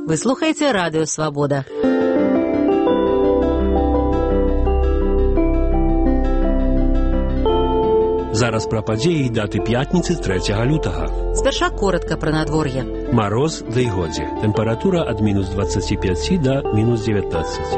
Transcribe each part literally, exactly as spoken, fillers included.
Вы слухаеце Радыё Свабода. Зараз пра падзеі і даты пятніцы трэцяга лютага. Спярша коротка пра надвор'е. Мароз, да і годзе. Тэмпература ад мінус дваццаць пяць да мінус дзевятнаццаць.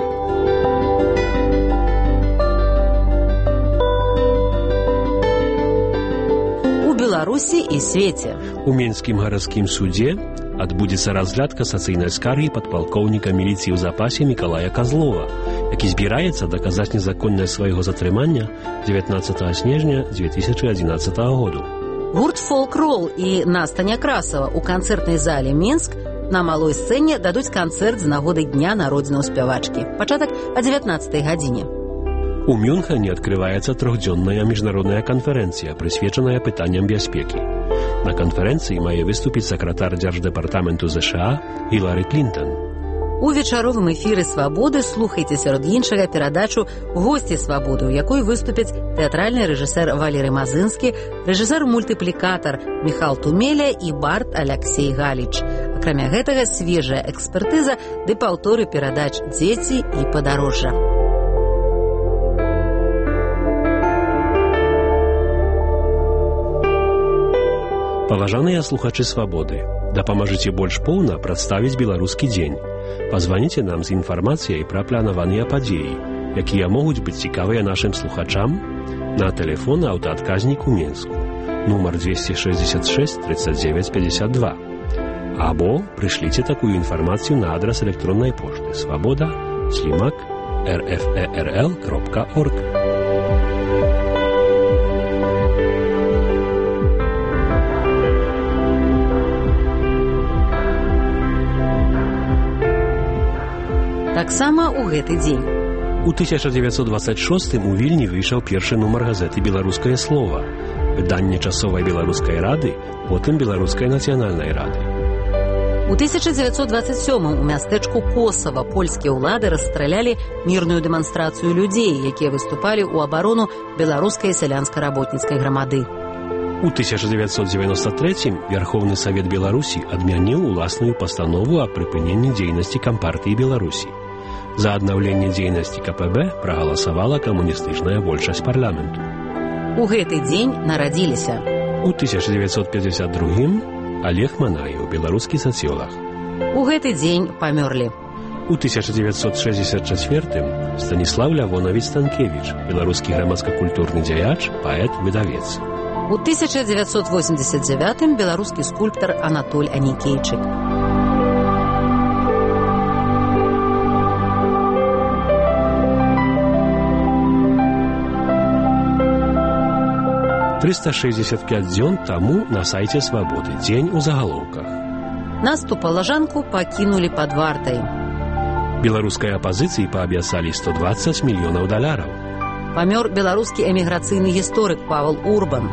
У Беларусі і свеце. У Менскім гарадскім судзе адбудзецца разгляд касацыйнай скаргі падпалкоўніка міліцыі ў запасе Мікалая Казлова, які збіраецца даказаць незаконнасць свайго затрымання дзевятнаццатага снежня дзве тысячы адзінаццатага году. Гурт «Фолк-рол» і Наста Някрасава ў канцэртнай зале «Мінск» на малой сцэне дадуць канцэрт з нагоды дня народзінаў спявачкі. Пачатак о дзевятнаццатай гадзіне. У Мюнхене адкрываецца трохдзённая міжнародная канферэнцыя, прысвечаная пытанням бяспекі. На канферэнцыі мае выступіць сакратар дзярждэпартаменту ЗША Гілары Клінтон. У вечаровым эфіры «Свабоды» слухайце сярод іншага перадачу «Госці Свабоды», у якой выступяць тэатральны рэжысэр Валерый Мазынскі, рэжысэр-мультыплікатар Міхал Тумеля і бард Аляксей Галіч. Акрамя гэтага, свежая экспертыза ды паўторы перадач «Дзеці» і «Падарожжа». Паважаныя слухачы «Свабоды», дапамажыце больш поўна прадставіць беларускі дзень. Пазваніце нам з інфармацыяй пра планаваныя падзеі, якія могуць быць цікавыя нашым слухачам на тэлефон аўтаадказнік у Менску, нумар двести шестьдесят шесть тридцать девять пятьдесят два. Або прышліце такую інфармацыю на адрас электроннай пошты свабода слімак эр эф э эр эл кропка орг. Таксама ў гэты дзень. У тысяча дзевяцьсот дваццаць шостым у Вільні выйшаў першы нумар газеты «Беларускае слова», выданне часовай беларускай рады, потым беларускай нацыянальнай рады. У тысяча дзевяцьсот дваццаць сёмым у мястэчку Косава польскія ўлады расстралялі мірную дэманстрацыю людзей, якія выступалі ў абарону беларускай сялянска-работніцкай грамады. У тысяча дзевяцьсот дзевяноста трэцім Вярхоўны Савет Беларусі адмяніў уласную пастанову аб прыпыненні дзейнасці Кампартыі Беларусі. За аднаўленне дзейнасці ка пэ бэ прагаласавала камуністычная большасць парламенту. У гэты дзень нарадзіліся. У тысяча дзевяцьсот пятьдесят другім Олег Манаеў, беларускі сацыёлаг. У гэты дзень памёрлі. У тысяча дзевяцьсот шэсцьдзесят чацвёртым Станіслаў Лявонавіч Станкевіч, беларускі грамадска-культурны дзеяч, паэт, выдавец. У тысяча дзевяцьсот восемьдесят девятым беларускі скульптар Анатоль Анікейчык. триста шестьдесят пять дзён таму на сайце «Свабоды» дзень у загалоўках. Наступа Лажанку пакінулі пад вартай. Беларускай апазіцыі паабяцалі сто двадцать мільёнаў даляраў. Памёр беларускі эміграцыйны гісторык Павел Урбан.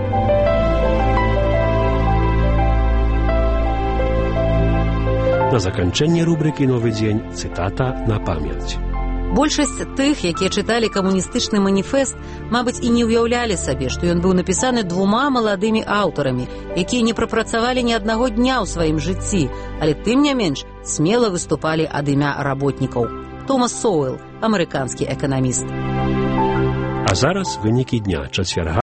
На заканчэнне рубрыкі «Новы дзень» цытата на памяць. Большасць тых, якія чыталі камуністычны маніфест, мабыць, і не ўяўлялі сабе, што ён быў напісаны двума маладымі аўтарамі, якія не прапрацавалі ні аднаго дня ў сваім жыцці, але тым не менш смела выступалі ад імя работнікаў. Томас Соуэл, амерыканскі эканаміст. А зараз вынікі дня чацвярга